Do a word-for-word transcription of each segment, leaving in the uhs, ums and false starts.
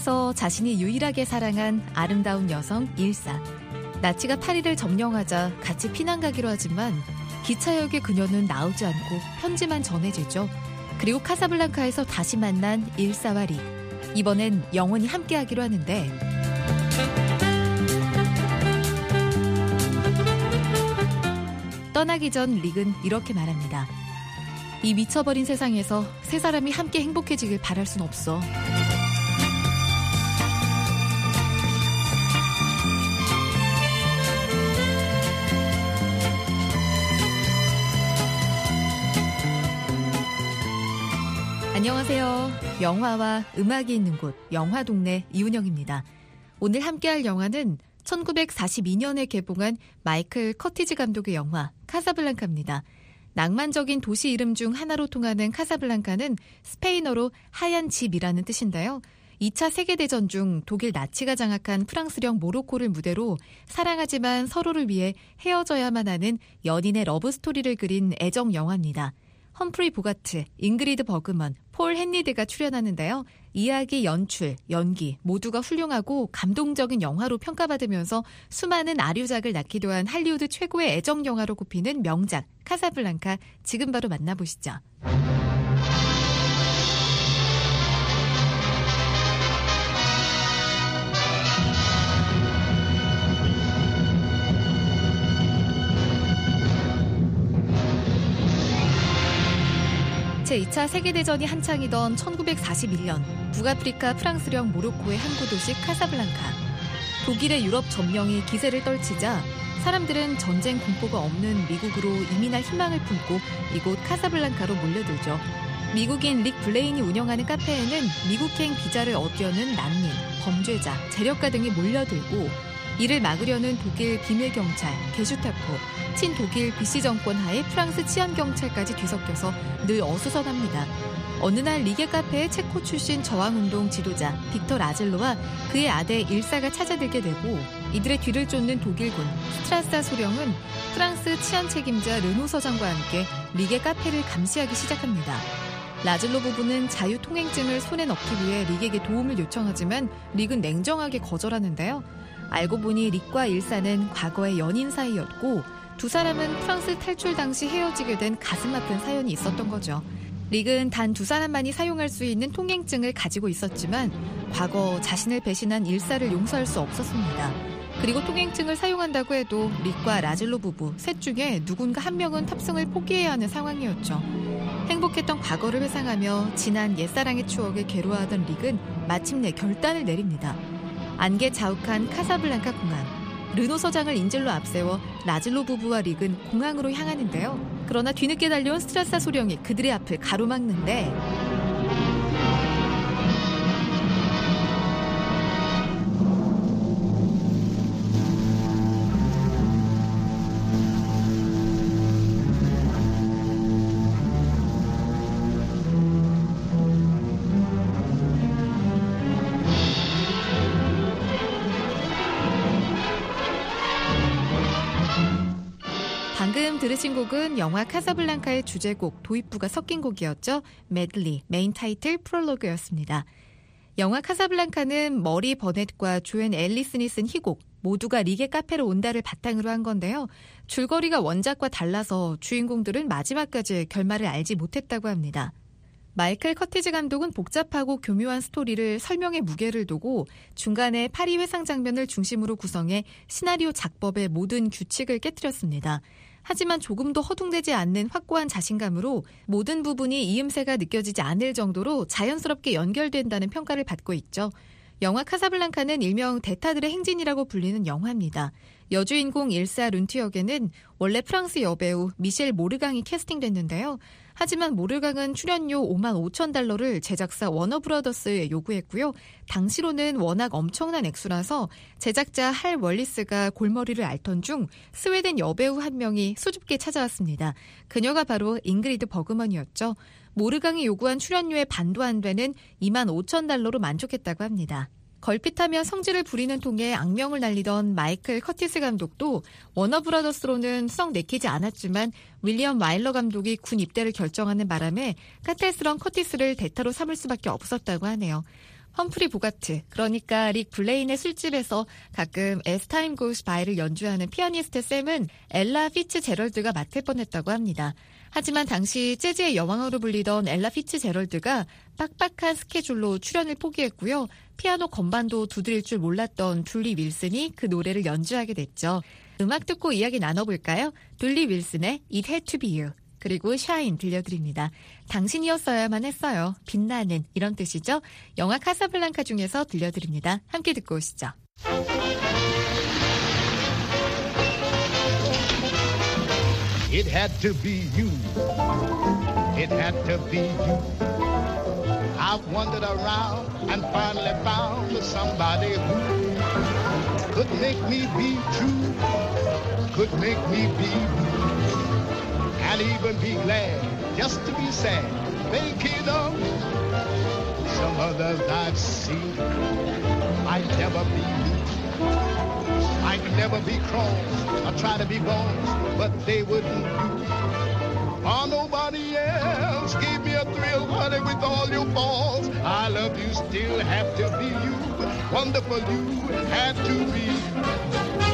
세상에서 자신이 유일하게 사랑한 아름다운 여성 일사. 나치가 파리를 점령하자 같이 피난 가기로 하지만 기차역에 그녀는 나오지 않고 편지만 전해지죠. 그리고 카사블랑카에서 다시 만난 일사와 릭. 이번엔 영원히 함께하기로 하는데 떠나기 전 릭은 이렇게 말합니다. 이 미쳐버린 세상에서 세 사람이 함께 행복해지길 바랄 순 없어. 안녕하세요. 영화와 음악이 있는 곳 영화동네 이은영입니다. 오늘 함께할 영화는 천구백사십이 년에 개봉한 마이클 커티즈 감독의 영화 카사블랑카입니다. 낭만적인 도시 이름 중 하나로 통하는 카사블랑카는 스페인어로 하얀 집이라는 뜻인데요. 이 차 세계대전 중 독일 나치가 장악한 프랑스령 모로코를 무대로 사랑하지만 서로를 위해 헤어져야만 하는 연인의 러브스토리를 그린 애정 영화입니다. 험프리 보가트, 잉그리드 버그먼, 폴 헨리드가 출연하는데요. 이야기, 연출, 연기 모두가 훌륭하고 감동적인 영화로 평가받으면서 수많은 아류작을 낳기도 한 할리우드 최고의 애정 영화로 꼽히는 명작 카사블랑카, 지금 바로 만나보시죠. 제이 차 세계대전이 한창이던 천구백사십일 년 북아프리카 프랑스령 모로코의 항구 도시 카사블랑카. 독일의 유럽 점령이 기세를 떨치자 사람들은 전쟁 공포가 없는 미국으로 이민할 희망을 품고 이곳 카사블랑카로 몰려들죠. 미국인 릭 블레인이 운영하는 카페에는 미국행 비자를 얻려는 난민, 범죄자, 재력가 등이 몰려들고 이를 막으려는 독일 비밀경찰, 게슈타포, 친독일 비씨 정권 하에 프랑스 치안경찰까지 뒤섞여서 늘 어수선합니다. 어느 날 릭의 카페에 체코 출신 저항운동 지도자 빅터 라젤로와 그의 아들 일사가 찾아들게 되고 이들의 뒤를 쫓는 독일군 스트라사 소령은 프랑스 치안 책임자 르노 서장과 함께 릭의 카페를 감시하기 시작합니다. 라젤로 부부는 자유통행증을 손에 넣기 위해 릭에게 도움을 요청하지만 릭은 냉정하게 거절하는데요. 알고 보니 릭과 일사는 과거의 연인 사이였고 두 사람은 프랑스 탈출 당시 헤어지게 된 가슴 아픈 사연이 있었던 거죠. 릭은 단 두 사람만이 사용할 수 있는 통행증을 가지고 있었지만 과거 자신을 배신한 일사를 용서할 수 없었습니다. 그리고 통행증을 사용한다고 해도 릭과 라젤로 부부 셋 중에 누군가 한 명은 탑승을 포기해야 하는 상황이었죠. 행복했던 과거를 회상하며 지난 옛사랑의 추억에 괴로워하던 릭은 마침내 결단을 내립니다. 안개 자욱한 카사블랑카 공항. 르노 서장을 인질로 앞세워 라젤로 부부와 릭은 공항으로 향하는데요. 그러나 뒤늦게 달려온 스트라사 소령이 그들의 앞을 가로막는데 방금 들으신 곡은 영화 카사블랑카의 주제곡 도입부가 섞인 곡이었죠. 메들리, 메인 타이틀 프롤로그였습니다. 영화 카사블랑카는 머리 버넷과 조앤 앨리슨이 쓴 희곡 모두가 릭의 카페로 온다를 바탕으로 한 건데요. 줄거리가 원작과 달라서 주인공들은 마지막까지 결말을 알지 못했다고 합니다. 마이클 커티즈 감독은 복잡하고 교묘한 스토리를 설명의 무게를 두고 중간에 파리 회상 장면을 중심으로 구성해 시나리오 작법의 모든 규칙을 깨트렸습니다. 하지만 조금도 허둥대지 않는 확고한 자신감으로 모든 부분이 이음새가 느껴지지 않을 정도로 자연스럽게 연결된다는 평가를 받고 있죠. 영화 카사블랑카는 일명 대타들의 행진이라고 불리는 영화입니다. 여주인공 일사 룬트 역에는 원래 프랑스 여배우 미셸 모르강이 캐스팅됐는데요. 하지만 모르강은 출연료 오만 오천 달러를 제작사 워너브라더스에 요구했고요. 당시로는 워낙 엄청난 액수라서 제작자 할 월리스가 골머리를 앓던 중 스웨덴 여배우 한 명이 수줍게 찾아왔습니다. 그녀가 바로 잉그리드 버그먼이었죠. 모르강이 요구한 출연료의 반도 안 되는 이만 오천 달러로 만족했다고 합니다. 걸핏하며 성질을 부리는 통에 악명을 날리던 마이클 커티스 감독도 워너브라더스로는 썩 내키지 않았지만 윌리엄 와일러 감독이 군 입대를 결정하는 바람에 까탈스러운 커티스를 대타로 삼을 수밖에 없었다고 하네요. 험프리 보가트, 그러니까 릭 블레인의 술집에서 가끔 As Time Goes By를 연주하는 피아니스트 샘은 엘라 피츠제럴드가 맡을 뻔했다고 합니다. 하지만 당시 재즈의 여왕으로 불리던 엘라 피츠제럴드가 빡빡한 스케줄로 출연을 포기했고요. 피아노 건반도 두드릴 줄 몰랐던 둘리 윌슨이 그 노래를 연주하게 됐죠. 음악 듣고 이야기 나눠볼까요? 둘리 윌슨의 It Had to Be You. 그리고 샤인 들려드립니다. 당신이었어야만 했어요. 빛나는 이런 뜻이죠. 영화 카사블랑카 중에서 들려드립니다. 함께 듣고 오시죠. It had to be you. It had to be you. I've wandered around and finally found somebody who could make me be true, could make me be blue. And even be glad just to be sad. Make it up. Some others I've seen might never be me. Might never be cross or try to be boss, but they wouldn't do. Or nobody else gave me a thrill, honey, with all your faults. I love you, still have to be you. Wonderful you had to be you.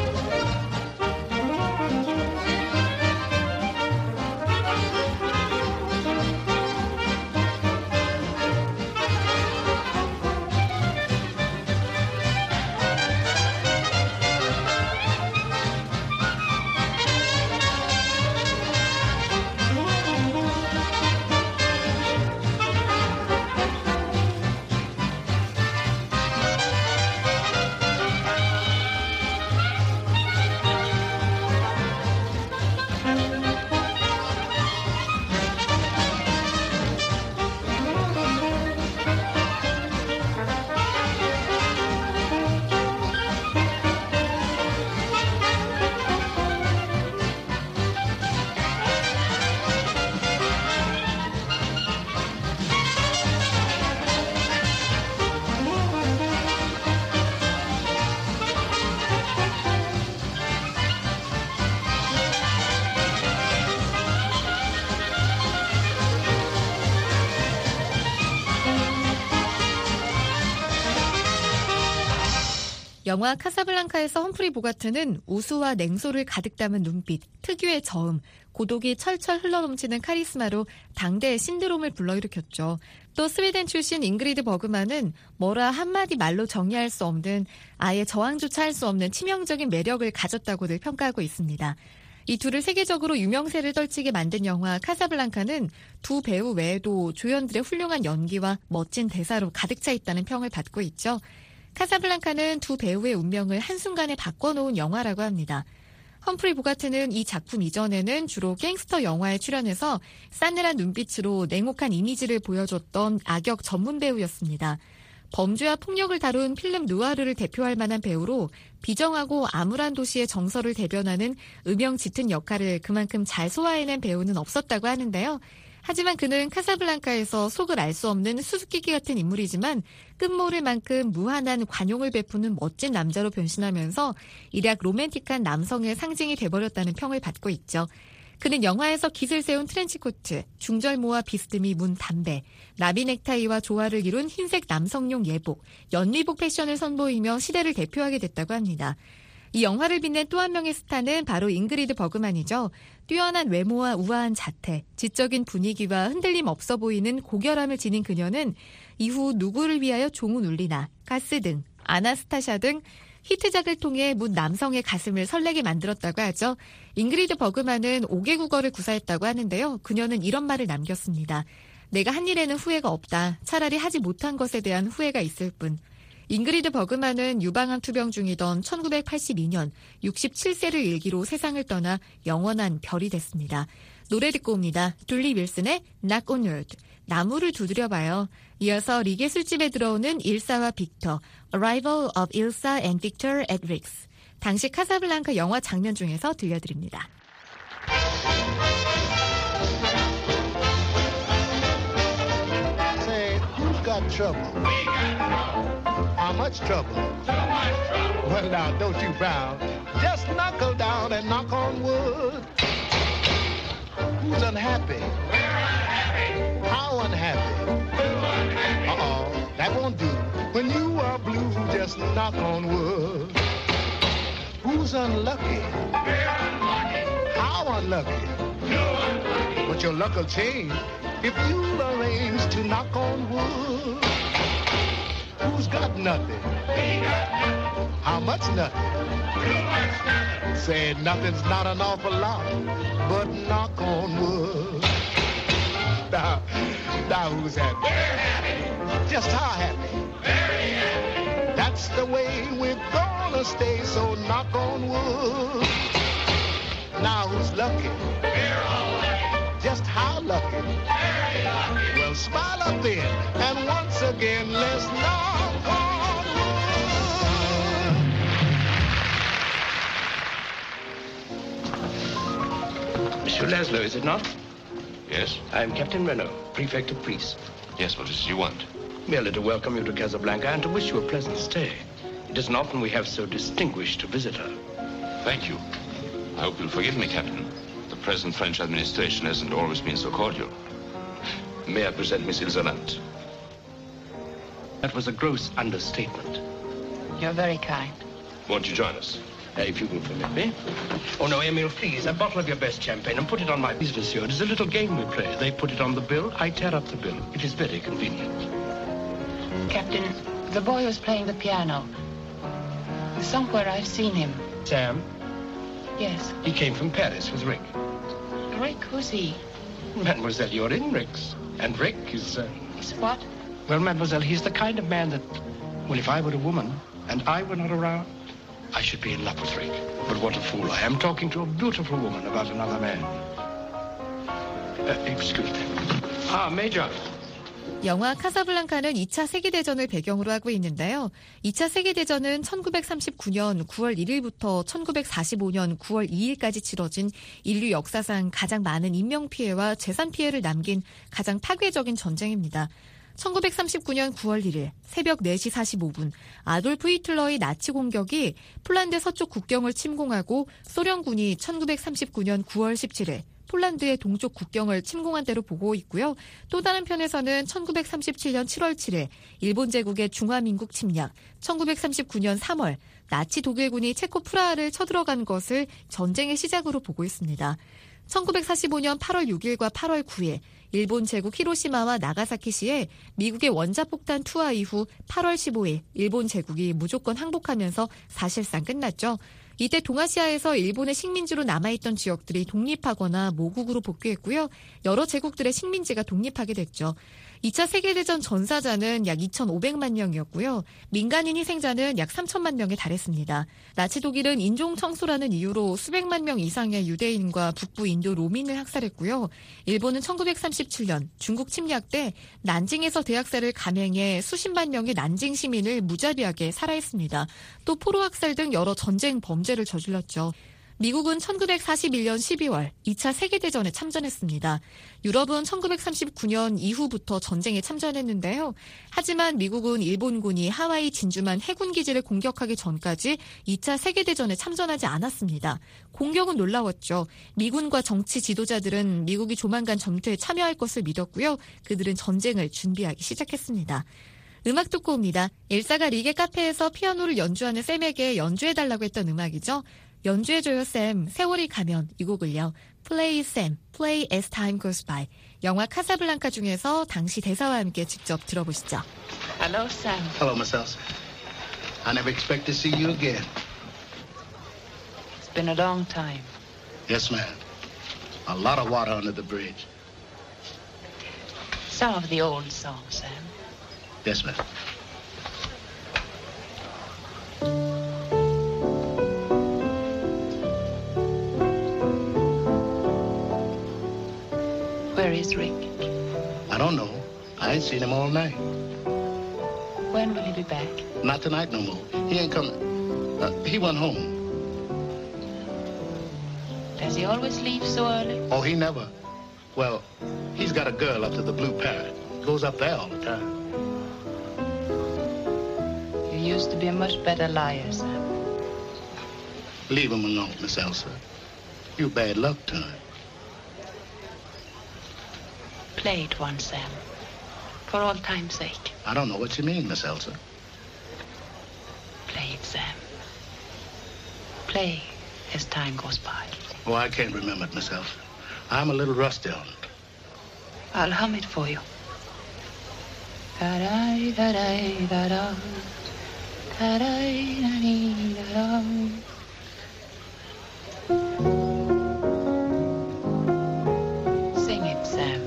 영화 카사블랑카에서 험프리 보가트는 우수와 냉소를 가득 담은 눈빛, 특유의 저음, 고독이 철철 흘러넘치는 카리스마로 당대의 신드롬을 불러일으켰죠. 또 스웨덴 출신 잉그리드 버그만은 뭐라 한마디 말로 정의할 수 없는, 아예 저항조차 할 수 없는 치명적인 매력을 가졌다고들 평가하고 있습니다. 이 둘을 세계적으로 유명세를 떨치게 만든 영화 카사블랑카는 두 배우 외에도 조연들의 훌륭한 연기와 멋진 대사로 가득 차 있다는 평을 받고 있죠. 카사블랑카는 두 배우의 운명을 한순간에 바꿔놓은 영화라고 합니다. 험프리 보가트는 이 작품 이전에는 주로 갱스터 영화에 출연해서 싸늘한 눈빛으로 냉혹한 이미지를 보여줬던 악역 전문 배우였습니다. 범죄와 폭력을 다룬 필름 누아르를 대표할 만한 배우로 비정하고 암울한 도시의 정서를 대변하는 음영 짙은 역할을 그만큼 잘 소화해낸 배우는 없었다고 하는데요. 하지만 그는 카사블랑카에서 속을 알 수 없는 수수께끼 같은 인물이지만 끝모를 만큼 무한한 관용을 베푸는 멋진 남자로 변신하면서 일약 로맨틱한 남성의 상징이 돼버렸다는 평을 받고 있죠. 그는 영화에서 깃을 세운 트렌치코트, 중절모와 비스듬히 문 담배, 나비 넥타이와 조화를 이룬 흰색 남성용 예복, 연리복 패션을 선보이며 시대를 대표하게 됐다고 합니다. 이 영화를 빛낸 또 한 명의 스타는 바로 잉그리드 버그만이죠. 뛰어난 외모와 우아한 자태, 지적인 분위기와 흔들림 없어 보이는 고결함을 지닌 그녀는 이후 누구를 위하여 종은 울리나, 가스 등, 아나스타샤 등 히트작을 통해 문 남성의 가슴을 설레게 만들었다고 하죠. 잉그리드 버그만은 오 개 국어를 구사했다고 하는데요. 그녀는 이런 말을 남겼습니다. 내가 한 일에는 후회가 없다. 차라리 하지 못한 것에 대한 후회가 있을 뿐. 잉그리드 버그만은 유방암 투병 중이던 천구백팔십이 년 육십칠 세를 일기로 세상을 떠나 영원한 별이 됐습니다. 노래 듣고 옵니다. 둘리 윌슨의 Knock on Wood, 나무를 두드려봐요. 이어서 릭의 술집에 들어오는 일사와 빅터, Arrival of Ilsa and Victor at Rick's. 당시 카사블랑카 영화 장면 중에서 들려드립니다. Say, who's got trouble? We got trouble. How much trouble? Too much trouble. Well, now, don't you frown. Just knuckle down and knock on wood. Who's unhappy? We're unhappy. How unhappy? Too unhappy. Uh-oh, that won't do. When you are blue, just knock on wood. Who's unlucky? We're unlucky. How unlucky? Too unlucky. But your luck will change if you arrange to knock on wood. Who's got nothing? We got nothing. How much nothing? Too much nothing. Say nothing's not an awful lot, but knock on wood. Now, now who's happy? We're happy. Just how happy? Very happy. That's the way we're gonna stay, so knock on wood. Now who's lucky? We're all lucky. Just how lucky? Very lucky. Well, smile up then, and once again, let's knock on wood. Monsieur Laszlo, is it not? Yes? I'm Captain Renault, Prefect of Police. Yes, what is it you want? Merely to welcome you to Casablanca and to wish you a pleasant stay. It isn't often we have so distinguished a visitor. Thank you. I hope you'll forgive me, Captain. The present French administration hasn't always been so cordial. May I present Miss Ilzerland? That was a gross understatement. You're very kind. Won't you join us? Uh, if you will permit me. Oh, no, Emile, please, a bottle of your best champagne and put it on my... Please, monsieur, it is a little game we play. They put it on the bill, I tear up the bill. It is very convenient. Captain, the boy was playing the piano. Somewhere I've seen him. Sam? Yes. He came from Paris with Rick. Rick, who's he? Mademoiselle, you're in Rick's. And Rick is... Uh... Is what? Well, Mademoiselle, he's the kind of man that... Well, if I were a woman and I were not around, I should be in love with Rick. But what a fool I am, talking to a beautiful woman about another man. Uh, excuse me. Ah, Major. 영화 카사블랑카는 이 차 세계대전을 배경으로 하고 있는데요. 이 차 세계대전은 천구백삼십구 년 구월 일일부터 천구백사십오 년 구월 이일까지 치러진 인류 역사상 가장 많은 인명피해와 재산피해를 남긴 가장 파괴적인 전쟁입니다. 천구백삼십구 년 구월 일일 새벽 네 시 사십오 분 아돌프 히틀러의 나치 공격이 폴란드 서쪽 국경을 침공하고 소련군이 천구백삼십구 년 구월 십칠일 폴란드의 동쪽 국경을 침공한 대로 보고 있고요. 또 다른 편에서는 천구백삼십칠 년 칠월 칠일 일본 제국의 중화민국 침략, 천구백삼십구 년 삼월 나치 독일군이 체코 프라하를 쳐들어간 것을 전쟁의 시작으로 보고 있습니다. 천구백사십오 년 팔월 육일과 팔월 구일 일본 제국 히로시마와 나가사키시에 미국의 원자폭탄 투하 이후 팔월 십오일 일본 제국이 무조건 항복하면서 사실상 끝났죠. 이때 동아시아에서 일본의 식민지로 남아있던 지역들이 독립하거나 모국으로 복귀했고요. 여러 제국들의 식민지가 독립하게 됐죠. 이 차 세계대전 전사자는 약 이천오백만 명이었고요. 민간인 희생자는 약 삼천만 명에 달했습니다. 나치 독일은 인종 청소라는 이유로 수백만 명 이상의 유대인과 북부 인도 로민을 학살했고요. 일본은 천구백삼십칠 년 중국 침략 때 난징에서 대학살을 감행해 수십만 명의 난징 시민을 무자비하게 살해했습니다. 또 포로 학살 등 여러 전쟁 범죄를 저질렀죠. 미국은 천구백사십일 년 십이월 이 차 세계대전에 참전했습니다. 유럽은 천구백삼십구 년 이후부터 전쟁에 참전했는데요. 하지만 미국은 일본군이 하와이 진주만 해군기지를 공격하기 전까지 이 차 세계대전에 참전하지 않았습니다. 공격은 놀라웠죠. 미군과 정치 지도자들은 미국이 조만간 전투에 참여할 것을 믿었고요. 그들은 전쟁을 준비하기 시작했습니다. 음악 듣고 옵니다. 엘사가 리게 카페에서 피아노를 연주하는 샘에게 연주해달라고 했던 음악이죠. 연주해줘요 샘, 세월이 가면 이 곡을요. Play Sam, Play as time goes by. 영화 카사블랑카 중에서 당시 대사와 함께 직접 들어보시죠. Hello, Sam. Hello, Miss Elsa. I never expect to see you again. It's been a long time. Yes, ma'am. A lot of water under the bridge. Some of the old songs, Sam. Yes, ma'am. Where is Rick? I don't know. I ain't seen him all night. When will he be back? Not tonight no more. He ain't coming. Uh, he went home. Does he always leave so early? Oh, he never. Well, he's got a girl up to the Blue Parrot. Goes up there all the time. You used to be a much better liar, Sam. Leave him alone, Miss Elsa. You bad luck to him. Play it once, Sam. For all time's sake. I don't know what you mean, Miss Elsa. play as time goes by? Oh, I can't remember it myself. I'm a little rusty on it. I'll hum it for you. Da-da, da-da, da-da. Da-da, da-da, da-da. Sing it, Sam.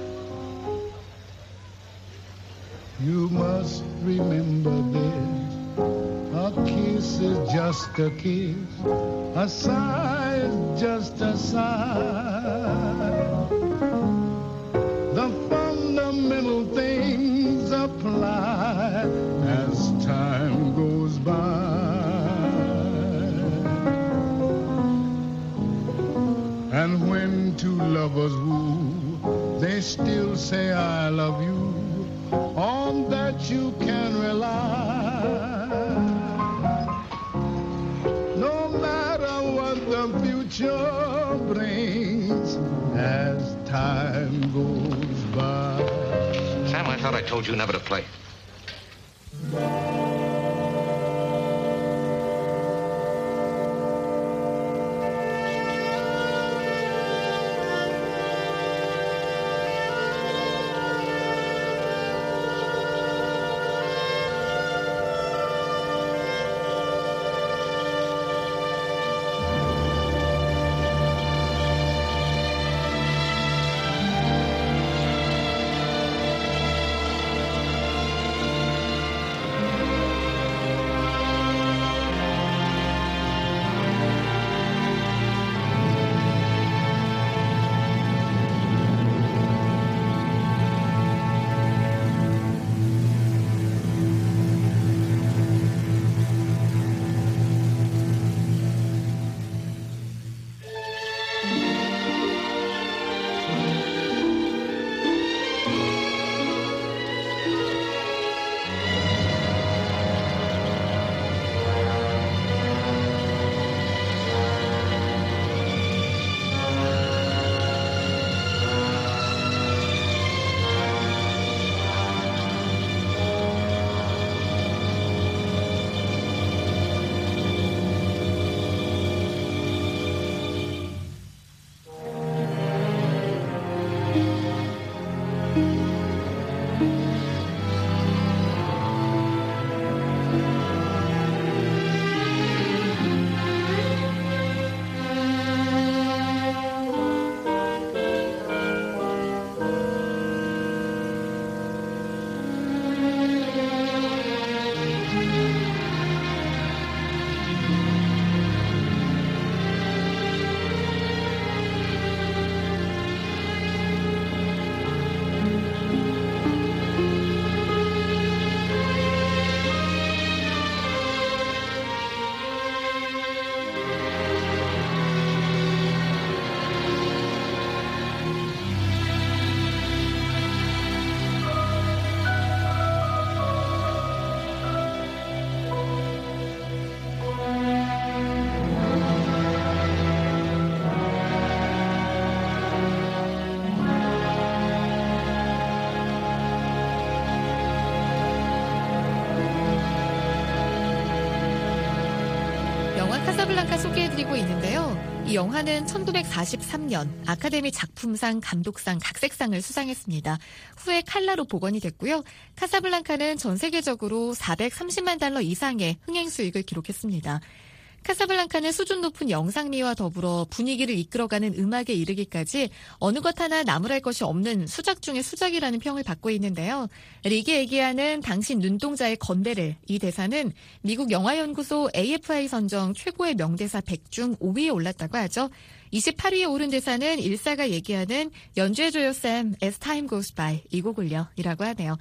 You must remember this. A kiss is just a kiss. A sigh is just a sigh. The fundamental things apply as time goes by. And when two lovers woo, they still say I love you. On that you can rely. No matter what the future brings as time goes by. Sam, I thought I told you never to play. 카사블랑카 소개해드리고 있는데요. 이 영화는 천구백사십삼 년 아카데미 작품상, 감독상, 각색상을 수상했습니다. 후에 칼라로 복원이 됐고요. 카사블랑카는 전 세계적으로 사백삼십만 달러 이상의 흥행 수익을 기록했습니다. 카사블랑카는 수준 높은 영상미와 더불어 분위기를 이끌어가는 음악에 이르기까지 어느 것 하나 나무랄 것이 없는 수작 중의 수작이라는 평을 받고 있는데요. 리기 애기야는 당신 눈동자의 건배를, 이 대사는 미국 영화연구소 에이에프아이 선정 최고의 명대사 백 중 오 위에 올랐다고 하죠. 이십팔 위에 오른 대사는 일사가 얘기하는 연주해줘요 샘, as time goes by, 이 곡을요 이라고 하네요.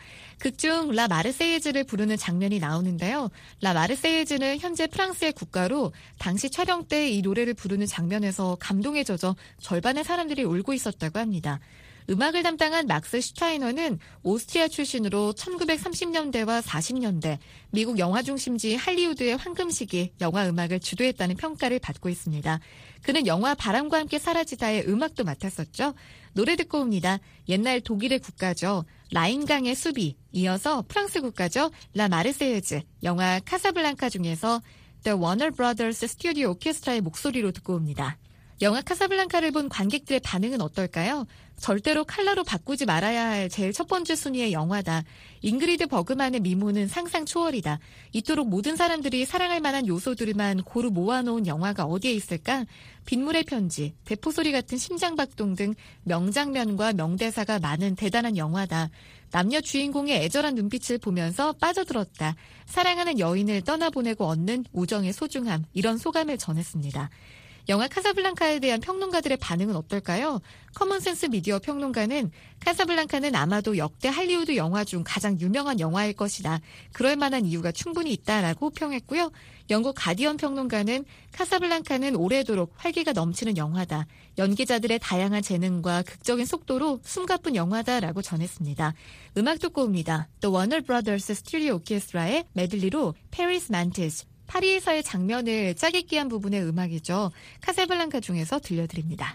극중 라 마르세이즈를 부르는 장면이 나오는데요. 라 마르세이즈는 현재 프랑스의 국가로 당시 촬영 때 이 노래를 부르는 장면에서 감동에 젖어 절반의 사람들이 울고 있었다고 합니다. 음악을 담당한 막스 슈타이너는 오스트리아 출신으로 천구백삼십 년대와 사십 년대 미국 영화 중심지 할리우드의 황금 시기 영화 음악을 주도했다는 평가를 받고 있습니다. 그는 영화 바람과 함께 사라지다의 음악도 맡았었죠. 노래 듣고 옵니다. 옛날 독일의 국가죠. 라인강의 수비, 이어서 프랑스 국가죠. 라 마르세유즈, 영화 카사블랑카 중에서 The Warner Brothers 스튜디오 오케스트라의 목소리로 듣고 옵니다. 영화 카사블랑카를 본 관객들의 반응은 어떨까요? 절대로 칼라로 바꾸지 말아야 할 제일 첫 번째 순위의 영화다. 잉그리드 버그만의 미모는 상상 초월이다. 이토록 모든 사람들이 사랑할 만한 요소들만 고루 모아놓은 영화가 어디에 있을까? 빗물의 편지, 대포소리 같은 심장박동 등 명장면과 명대사가 많은 대단한 영화다. 남녀 주인공의 애절한 눈빛을 보면서 빠져들었다. 사랑하는 여인을 떠나보내고 얻는 우정의 소중함, 이런 소감을 전했습니다. 영화 카사블랑카에 대한 평론가들의 반응은 어떨까요? 커먼센스 미디어 평론가는 카사블랑카는 아마도 역대 할리우드 영화 중 가장 유명한 영화일 것이다. 그럴 만한 이유가 충분히 있다라고 평했고요. 영국 가디언 평론가는 카사블랑카는 오래도록 활기가 넘치는 영화다. 연기자들의 다양한 재능과 극적인 속도로 숨가쁜 영화다라고 전했습니다. 음악 듣고 옵니다. The Warner Brothers 스튜디오 오케스트라의 메들리로 Paris Mantis, 파리에서의 장면을 짜깁기한 부분의 음악이죠. 카사블랑카 중에서 들려드립니다.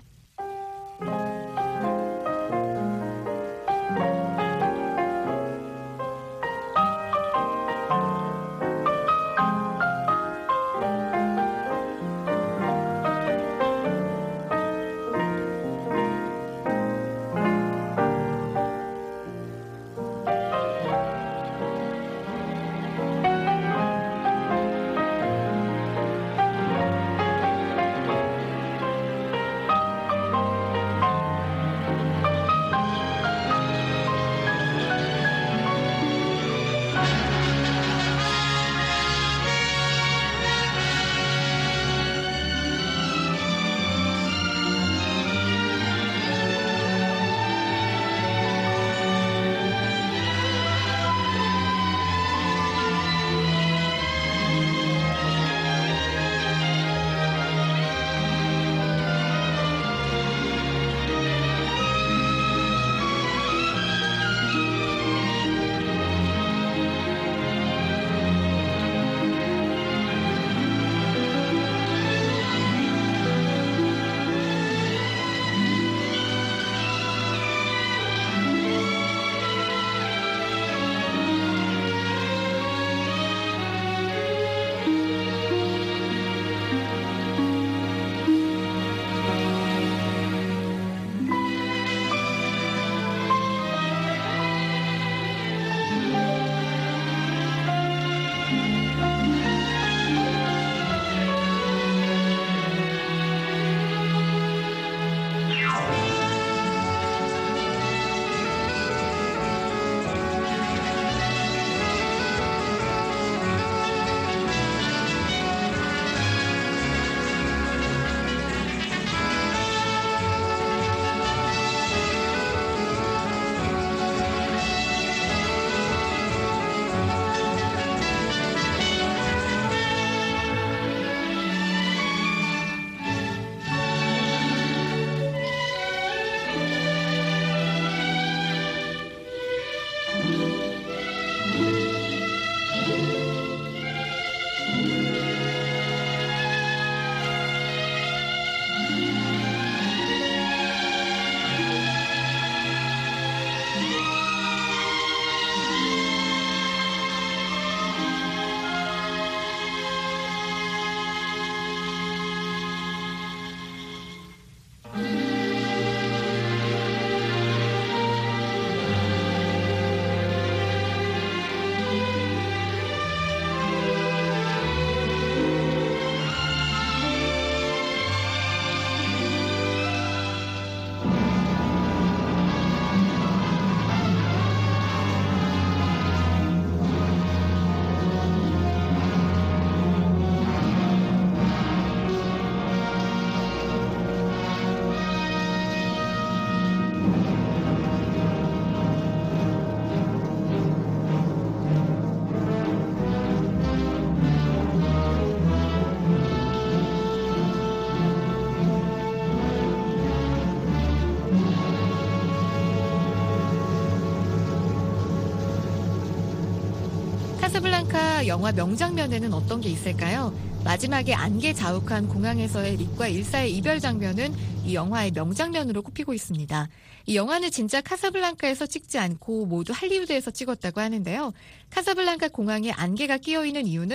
카사블랑카 영화 명장면에는 어떤 게 있을까요? 마지막에 안개 자욱한 공항에서의 릭과 일사의 이별 장면은 이 영화의 명장면으로 꼽히고 있습니다. 이 영화는 진짜 카사블랑카에서 찍지 않고 모두 할리우드에서 찍었다고 하는데요. 카사블랑카 공항에 안개가 끼어있는 이유는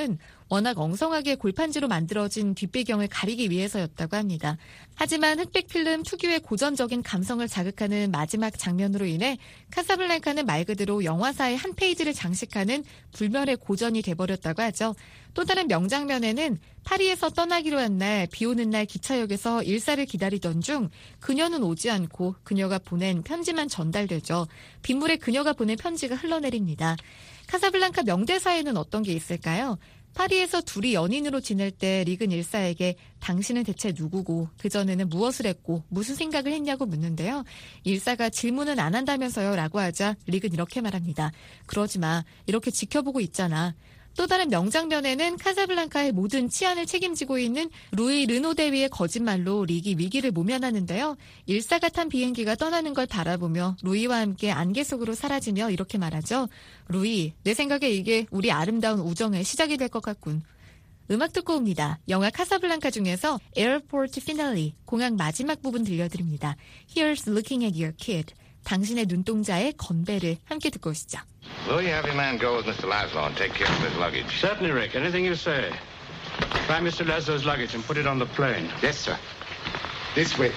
워낙 엉성하게 골판지로 만들어진 뒷배경을 가리기 위해서였다고 합니다. 하지만 흑백 필름 특유의 고전적인 감성을 자극하는 마지막 장면으로 인해 카사블랑카는 말 그대로 영화사의 한 페이지를 장식하는 불멸의 고전이 돼버렸다고 하죠. 또 다른 명장면에는 파리에서 떠나기로 한 날 비 오는 날 기차역에서 일사를 기다리던 중 그녀는 오지 않고 그녀가 보낸 편지만 전달되죠. 빗물에 그녀가 보낸 편지가 흘러내립니다. 카사블랑카 명대사에는 어떤 게 있을까요? 파리에서 둘이 연인으로 지낼 때 릭은 일사에게 당신은 대체 누구고 그전에는 무엇을 했고 무슨 생각을 했냐고 묻는데요. 일사가 질문은 안 한다면서요 라고 하자 릭은 이렇게 말합니다. 그러지 마. 이렇게 지켜보고 있잖아. 또 다른 명장면에는 카사블랑카의 모든 치안을 책임지고 있는 루이 르노 대위의 거짓말로 릭이 위기를 모면하는데요. 일사가 탄 비행기가 떠나는 걸 바라보며 루이와 함께 안개 속으로 사라지며 이렇게 말하죠. 루이, 내 생각에 이게 우리 아름다운 우정의 시작이 될 것 같군. 음악 듣고 옵니다. 영화 카사블랑카 중에서 에어포트 피날리, 공항 마지막 부분 들려드립니다. Here's looking at your kid. 당신의 눈동자의 건배를 함께 듣고 오시죠. Will you have your man go with Mister Laszlo and take care of his luggage? Certainly, Rick. Anything you say. Find Mister Laszlo's luggage and put it on the plane. Yes, sir. This way.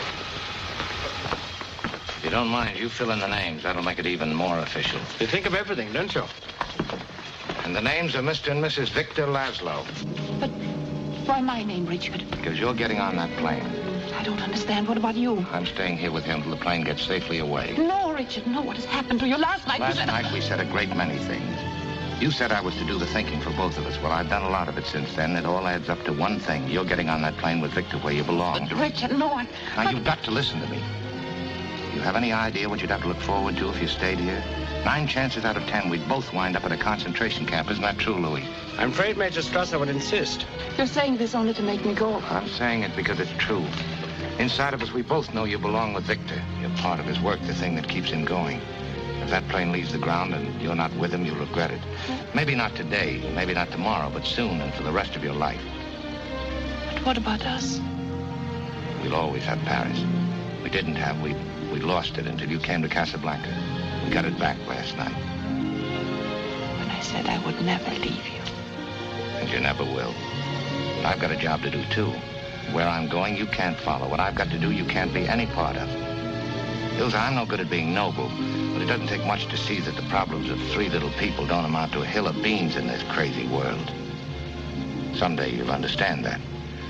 If you don't mind, you fill in the names. That'll make it even more official. You think of everything, don't you? And the names are Mister and Missus Victor Laszlo. But why my name, Richard? Because you're getting on that plane. I don't understand. What about you? I'm staying here with him till the plane gets safely away. No, Richard, no. What has happened to you last night? Last you said... night we said a great many things. You said I was to do the thinking for both of us. Well, I've done a lot of it since then. It all adds up to one thing. You're getting on that plane with Victor where you belong. But, Richard, no, I... Now, but... you've got to listen to me. You have any idea what you'd have to look forward to if you stayed here? Nine chances out of ten, we'd both wind up at a concentration camp. Isn't that true, Louis? I'm afraid Major Strasser would insist. You're saying this only to make me go. I'm saying it because it's true. Inside of us, we both know you belong with Victor. You're part of his work, the thing that keeps him going. If that plane leaves the ground and you're not with him, you'll regret it. Maybe not today, maybe not tomorrow, but soon and for the rest of your life. But what about us? We'll always have Paris. We didn't have, we we lost it until you came to Casablanca. We got it back last night. When I said I would never leave you. And you never will. But I've got a job to do, too. Where I'm going, you can't follow. What I've got to do, you can't be any part of. Ilsa, I'm no good at being noble, but it doesn't take much to see that the problems of three little people don't amount to a hill of beans in this crazy world. Someday you'll understand that.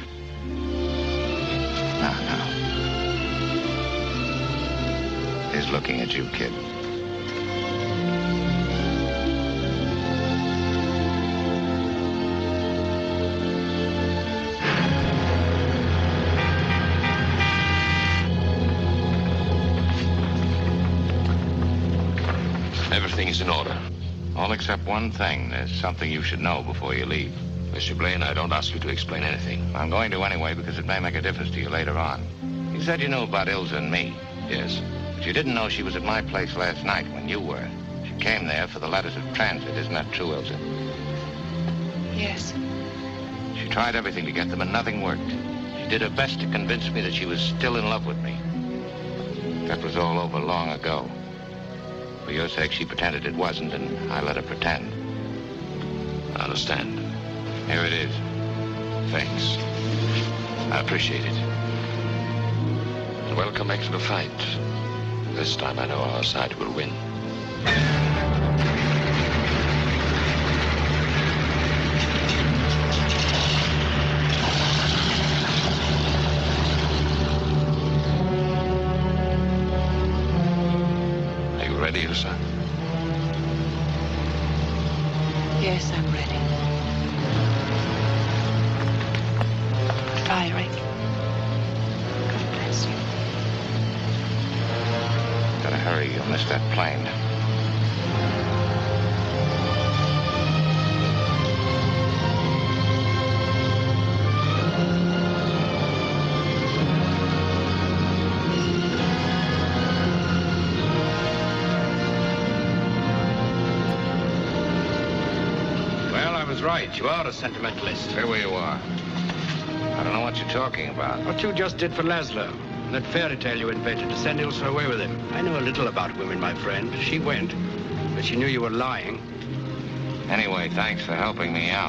Now, now. He's looking at you, kid. Everything is in order. All except one thing. There's something you should know before you leave. Mister Blaine, I don't ask you to explain anything. I'm going to anyway because it may make a difference to you later on. You said you knew about Ilsa and me. Yes. But you didn't know she was at my place last night when you were. She came there for the letters of transit. Isn't that true, Ilsa? Yes. She tried everything to get them and nothing worked. She did her best to convince me that she was still in love with me. That was all over long ago. For your sake, she pretended it wasn't, and I let her pretend. I understand. Here it is. Thanks. I appreciate it. And welcome back to the fight. This time I know our side will win. Are you ready, Ilsa? Yes, I'm ready. Bye, Rick. God bless you. Gotta hurry, you'll miss that plane. Well, I was right. You are a sentimentalist. Stay where you are. I don't know what you're talking about. What you just did for Laszlo. That fairy tale you invented to send Ilsa away with him. I know a little about women, my friend. She went, but she knew you were lying. Anyway, thanks for helping me out.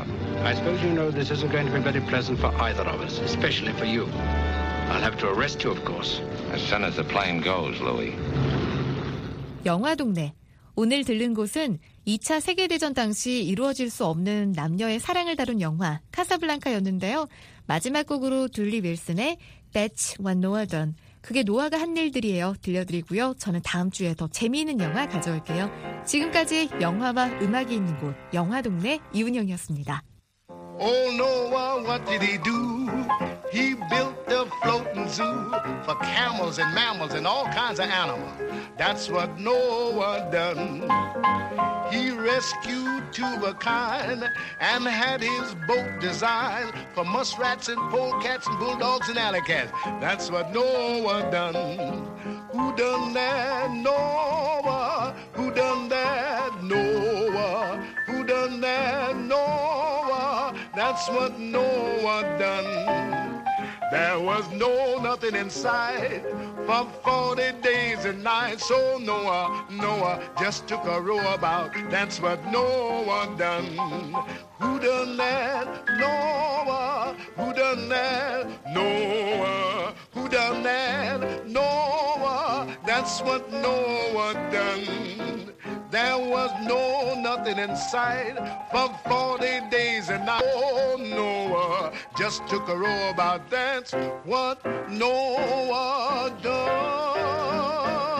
I suppose you know this isn't going to be very pleasant for either of us, especially for you. I'll have to arrest you, of course. As soon as the plane goes, Louis. 영화 동네. 오늘 들른 곳은 이 차 세계대전 당시 이루어질 수 없는 남녀의 사랑을 다룬 영화 카사블랑카였는데요. 마지막 곡으로 둘리 윌슨의 That's What Noah Done. 그게 노아가 한 일들이에요. 들려드리고요. 저는 다음 주에 더 재미있는 영화 가져올게요. 지금까지 영화와 음악이 있는 곳 영화 동네 이은영이었습니다. Oh, Noah, what did he do? He built a floating zoo for camels and mammals and all kinds of animals. That's what Noah done. He rescued two of a kind and had his boat designed for muskrats and polecats and bulldogs and alley cats. That's what Noah done. Who done that? Noah. Who done that? Noah. Who done that? Noah. That's what Noah done. There was no nothing inside for forty days and nights. So Noah, Noah just took a row about. That's what Noah done. Who done that? Noah. Who done that? Noah. Who done that? Noah. That's what Noah done. There was no nothing in sight for forty days and nights. Oh, Noah just took a row about. That's what Noah done.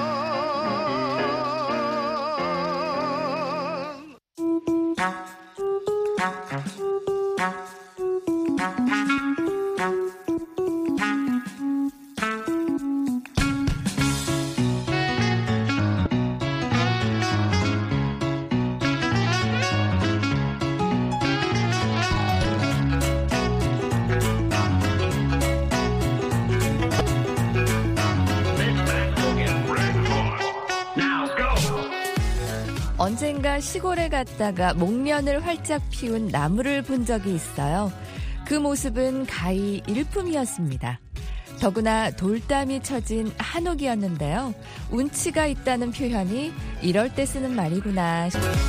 언젠가 시골에 갔다가 목련을 활짝 피운 나무를 본 적이 있어요. 그 모습은 가히 일품이었습니다. 더구나 돌담이 쳐진 한옥이었는데요. 운치가 있다는 표현이 이럴 때 쓰는 말이구나.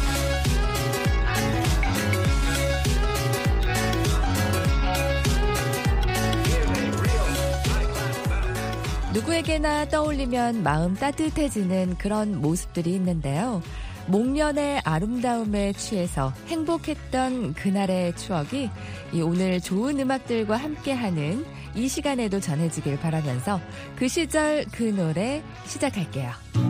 누구에게나 떠올리면 마음 따뜻해지는 그런 모습들이 있는데요. 목련의 아름다움에 취해서 행복했던 그날의 추억이 이 오늘 좋은 음악들과 함께하는 이 시간에도 전해지길 바라면서 그 시절 그 노래 시작할게요.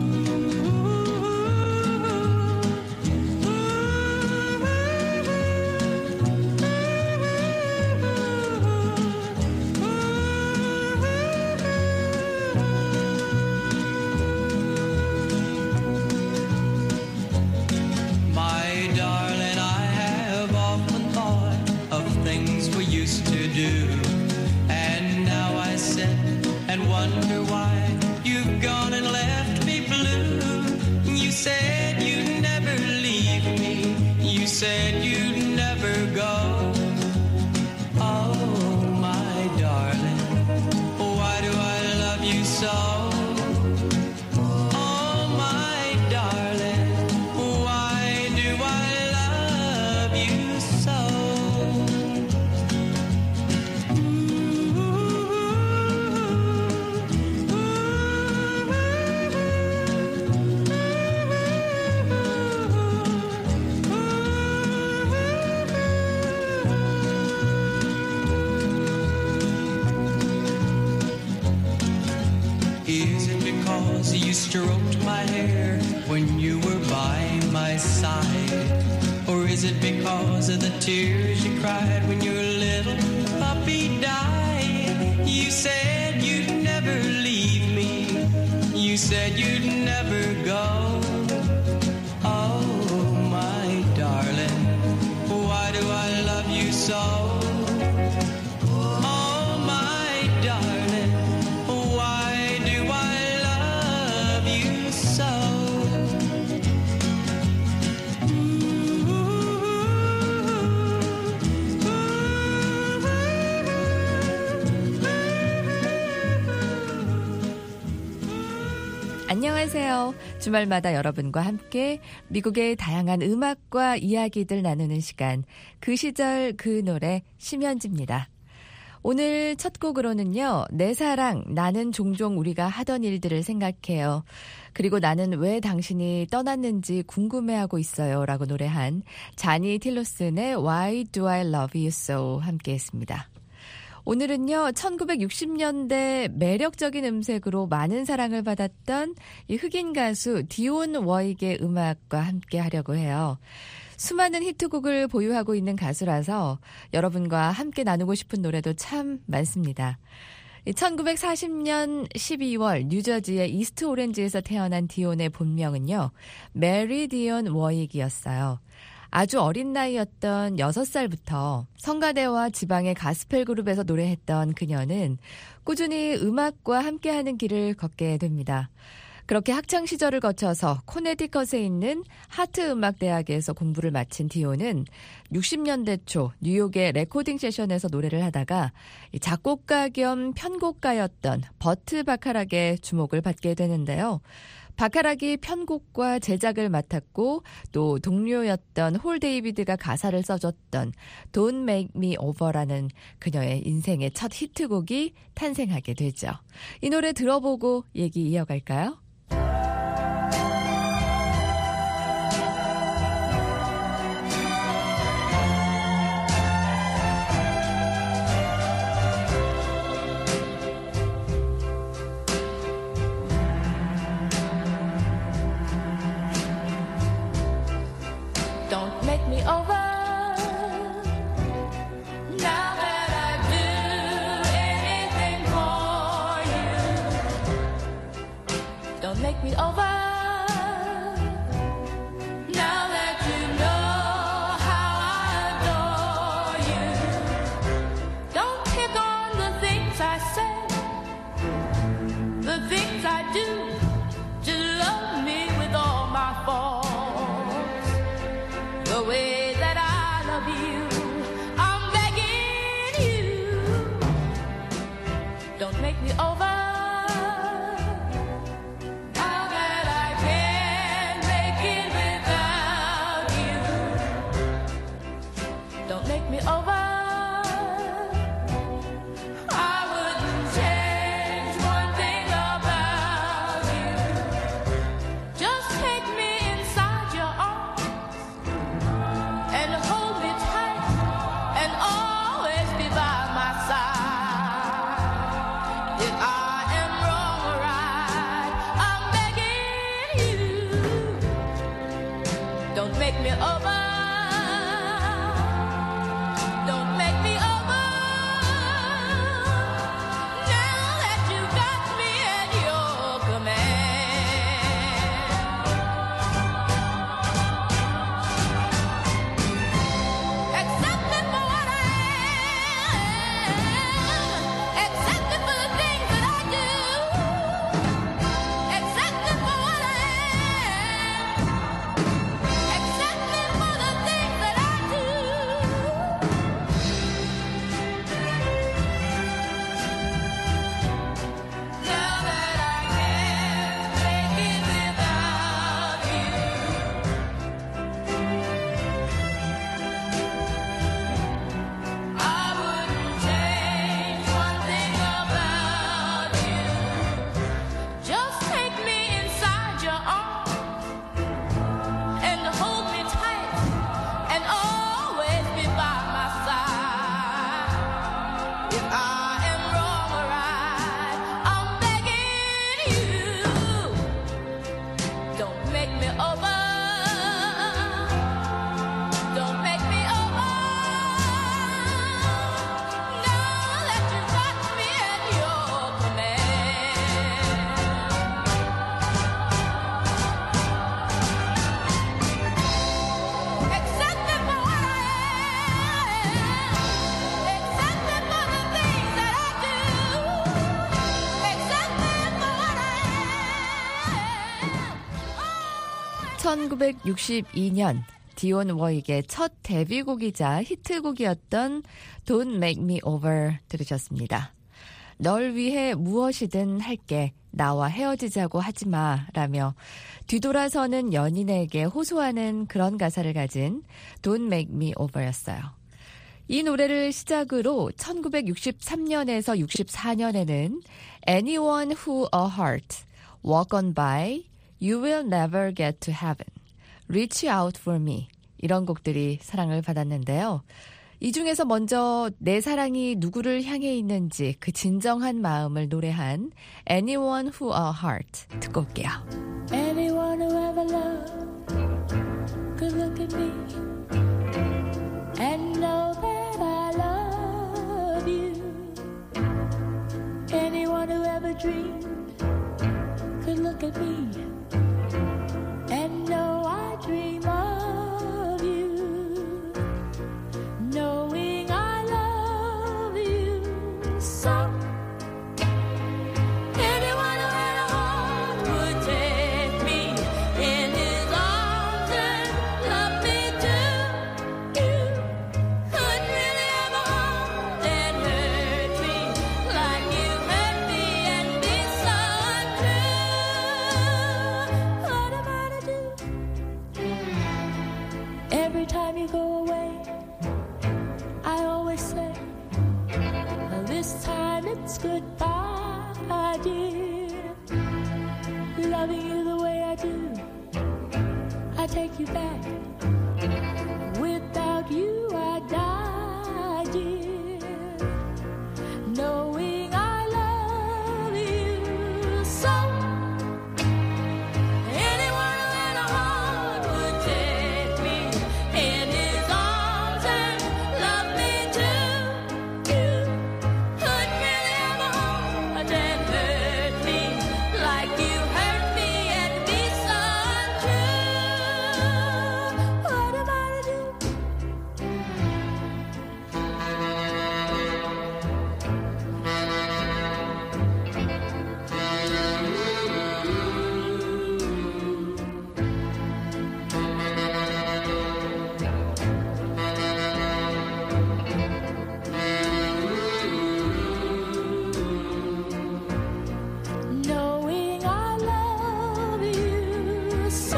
Is it because you stroked my hair when you were by my side? Or is it because of the tears you cried when your little puppy died? You said you'd never leave me. You said you'd never go. Oh, my darling, why do I love you so? 안녕하세요. 주말마다 여러분과 함께 미국의 다양한 음악과 이야기들 나누는 시간, 그 시절 그 노래 심현지입니다. 오늘 첫 곡으로는요, 내 사랑, 나는 종종 우리가 하던 일들을 생각해요. 그리고 나는 왜 당신이 떠났는지 궁금해하고 있어요. 라고 노래한 자니 틸로슨의 Why Do I Love You So 함께 했습니다. 오늘은요, 천구백육십 년대 매력적인 음색으로 많은 사랑을 받았던 이 흑인 가수 디온 워익의 음악과 함께 하려고 해요. 수많은 히트곡을 보유하고 있는 가수라서 여러분과 함께 나누고 싶은 노래도 참 많습니다. 천구백사십 년 십이월 뉴저지의 이스트 오렌지에서 태어난 디온의 본명은요, 메리 디온 워익이었어요. 아주 어린 나이였던 여섯 살부터 성가대와 지방의 가스펠 그룹에서 노래했던 그녀는 꾸준히 음악과 함께하는 길을 걷게 됩니다. 그렇게 학창 시절을 거쳐서 코네티컷에 있는 하트 음악대학에서 공부를 마친 디온은 육십 년대 초 뉴욕의 레코딩 세션에서 노래를 하다가 작곡가 겸 편곡가였던 버트 바카락의 주목을 받게 되는데요. 바카락이 편곡과 제작을 맡았고 또 동료였던 홀 데이비드가 가사를 써줬던 Don't Make Me Over라는 그녀의 인생의 첫 히트곡이 탄생하게 되죠. 이 노래 들어보고 얘기 이어갈까요? 천구백육십이 년 디온 워익의 첫 데뷔곡이자 히트곡이었던 Don't Make Me Over 들으셨습니다. 널 위해 무엇이든 할게. 나와 헤어지자고 하지 마. 라며 뒤돌아서는 연인에게 호소하는 그런 가사를 가진 Don't Make Me Over였어요. 이 노래를 시작으로 천구백육십삼 년에서 육십사 년에는 Anyone Who a Heart, Walk On By, You Will Never Get to Heaven, Reach Out For Me 이런 곡들이 사랑을 받았는데요. 이 중에서 먼저 내 사랑이 누구를 향해 있는지 그 진정한 마음을 노래한 Anyone Who a Heart 듣고 올게요. Anyone who ever loved could look at me and know that I love you. Anyone who ever dreamed could look at me and know I dream of you. Knowing I love you so. Anyone who had a heart would take me in his arms and love me too. You couldn't really ever hold and hurt me like you hurt me and be so untrue. What am I to do? Every time you go away, I always say, well, this time it's goodbye, dear. Loving you the way I do, I take you back. Without you, I die, dear. Knowing I love you so. Anyone who had a heart would take me in his arms and love me too. You couldn't really ever hold and hurt me like you hurt me and be so untrue. What am I to do? Knowing I love you so.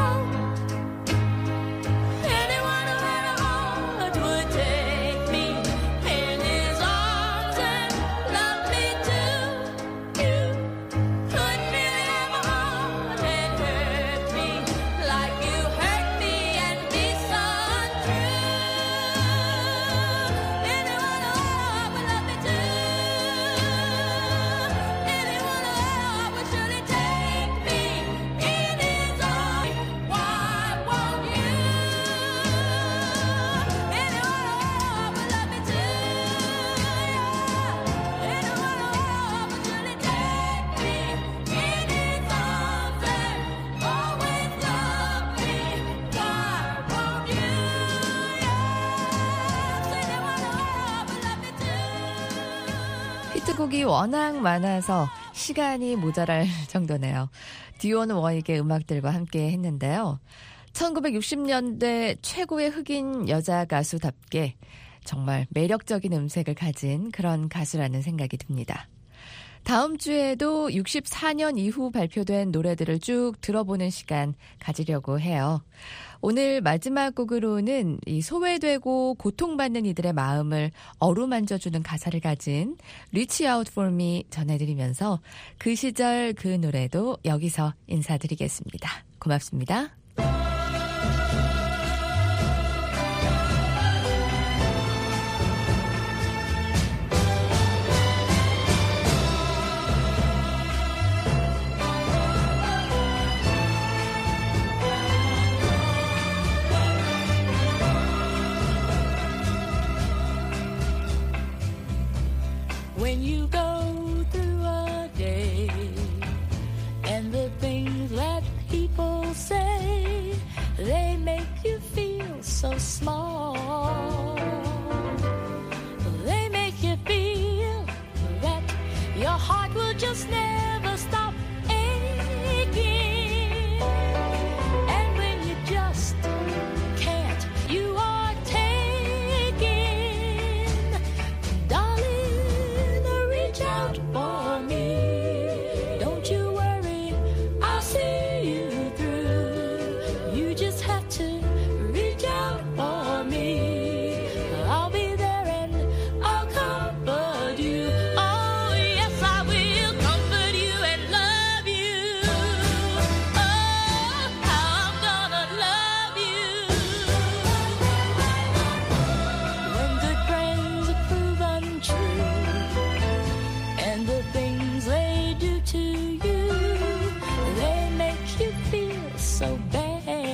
Anyone who had a heart would take me in his arms and love me too. You couldn't really ever hold and hurt me like you hurt me and be so untrue. Anyone who had a heart would love me too. Anyone who had a heart would surely take me in his arms. Why won't you? Anyone who had a heart would love me too. Anyone who had a heart would surely take me in his arms and always love me. Why won't you? Yes, anyone who had a heart would love me too. 히트곡이 워낙 많아서 시간이 모자랄 정도네요. 듀온 워익의 음악들과 함께 했는데요. 천구백육십 년대 최고의 흑인 여자 가수답게 정말 매력적인 음색을 가진 그런 가수라는 생각이 듭니다. 다음 주에도 육십사 년 이후 발표된 노래들을 쭉 들어보는 시간 가지려고 해요. 오늘 마지막 곡으로는 이 소외되고 고통받는 이들의 마음을 어루만져주는 가사를 가진 Reach Out For Me 전해드리면서 그 시절 그 노래도 여기서 인사드리겠습니다. 고맙습니다. When you go through a day and the things that people say, they make you feel so small. They make you feel that your heart will just never stop aching. And when you just can't, you are taken. Darling, reach out out for me. Don't you worry, I'll see you through. You just have to reach out for me. I'll be there and I'll comfort you. Oh, yes, I will comfort you and love you. Oh, how I'm gonna love you. When good friends are proven true, and the things they do to you, they make you feel so bad.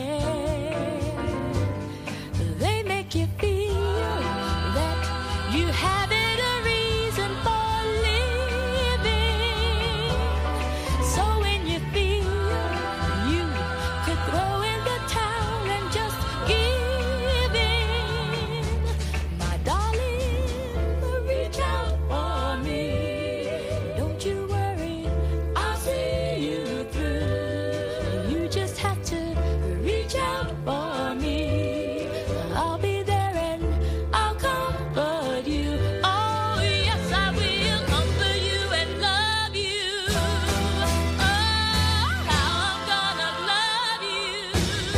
They make you feel that you haven't a reason for living. So when you feel you could throw in the towel and just give in, my darling, reach out for me. Don't you worry, I'll see you through. You just have to reach out for me. I'll be there and I'll comfort you. Oh, yes, I will comfort you and love you. Oh, how I'm gonna love you.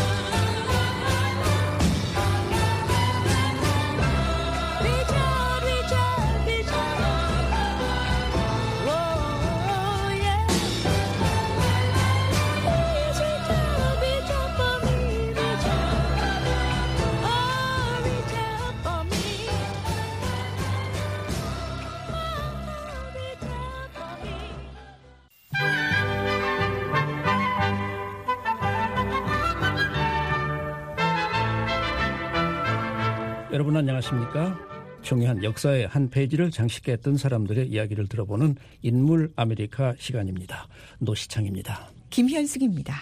Reach out, reach out, reach out. Oh, yeah. Please reach out, reach out for me. Reach out. Oh, reach out for me. Oh, reach out for me. 여러분 안녕하십니까? 중요한 역사의 한 페이지를 장식했던 사람들의 이야기를 들어보는 인물 아메리카 시간입니다. 노시창입니다. 김현숙입니다.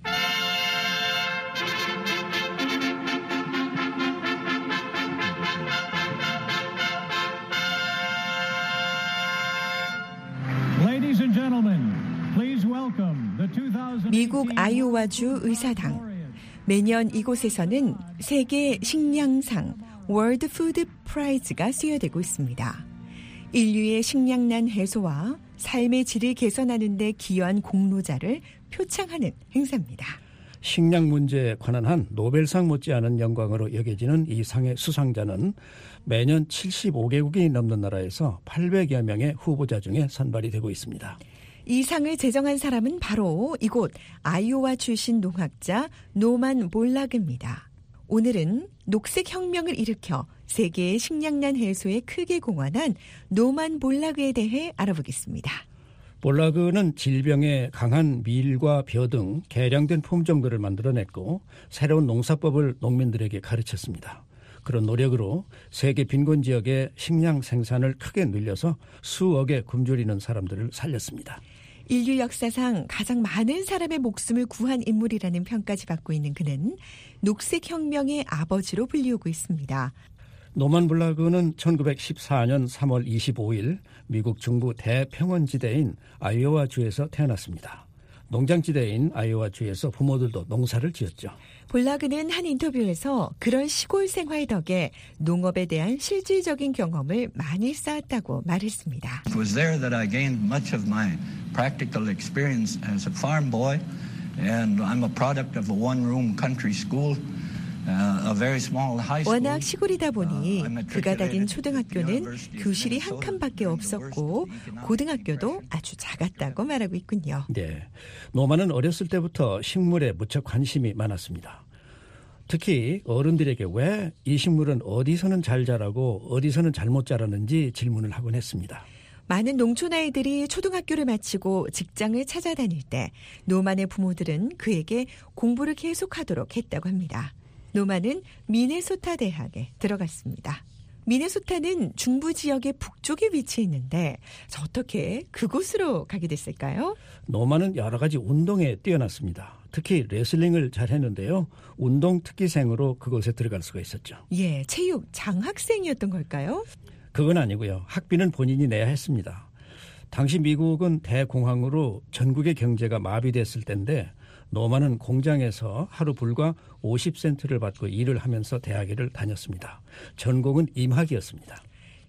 Ladies and gentlemen, please welcome the 미국 아이오와주 의사당. 매년 이곳에서는 세계 식량상 월드 푸드 프라이즈가 수여되고 있습니다. 인류의 식량난 해소와 삶의 질을 개선하는 데 기여한 공로자를 표창하는 행사입니다. 식량 문제에 관한 한 노벨상 못지않은 영광으로 여겨지는 이 상의 수상자는 매년 칠십오 개국이 넘는 나라에서 팔백여 명의 후보자 중에 선발이 되고 있습니다. 이 상을 제정한 사람은 바로 이곳 아이오와 출신 농학자 노만 볼라그입니다. 오늘은 녹색혁명을 일으켜 세계의 식량난 해소에 크게 공헌한 노만 볼라그에 대해 알아보겠습니다. 볼라그는 질병에 강한 밀과 벼 등 개량된 품종들을 만들어냈고 새로운 농사법을 농민들에게 가르쳤습니다. 그런 노력으로 세계 빈곤 지역의 식량 생산을 크게 늘려서 수억에 굶주리는 사람들을 살렸습니다. 인류 역사상 가장 많은 사람의 목숨을 구한 인물이라는 평까지 받고 있는 그는 녹색혁명의 아버지로 불리우고 있습니다. 노만 볼라그는 천구백십사 년 삼월 이십오일 미국 중부 대평원지대인 아이오와주에서 태어났습니다. 농장지대인 아이오와주에서 부모들도 농사를 지었죠. 볼라그는 한 인터뷰에서 그런 시골 생활 덕에 농업에 대한 실질적인 경험을 많이 쌓았다고 말했습니다. It was there that I gained much of my practical experience as a farm boy, and I'm a product of a one-room country school. 워낙 시골이다 보니 그가 다닌 초등학교는 교실이 한 칸밖에 없었고 고등학교도 아주 작았다고 말하고 있군요. 네, 노만은 어렸을 때부터 식물에 무척 관심이 많았습니다. 특히 어른들에게 왜 이 식물은 어디서는 잘 자라고 어디서는 잘못 자라는지 질문을 하곤 했습니다. 많은 농촌 아이들이 초등학교를 마치고 직장을 찾아다닐 때 노만의 부모들은 그에게 공부를 계속하도록 했다고 합니다. 노만은 미네소타 대학에 들어갔습니다. 미네소타는 중부 지역의 북쪽에 위치해 있는데 어떻게 그곳으로 가게 됐을까요? 노만은 여러 가지 운동에 뛰어났습니다. 특히 레슬링을 잘했는데요. 운동 특기생으로 그곳에 들어갈 수가 있었죠. 예, 체육 장학생이었던 걸까요? 그건 아니고요. 학비는 본인이 내야 했습니다. 당시 미국은 대공황으로 전국의 경제가 마비됐을 때인데 노만은 공장에서 하루 불과 오십 센트를 받고 일을 하면서 대학을 다녔습니다. 전공은 임학이었습니다.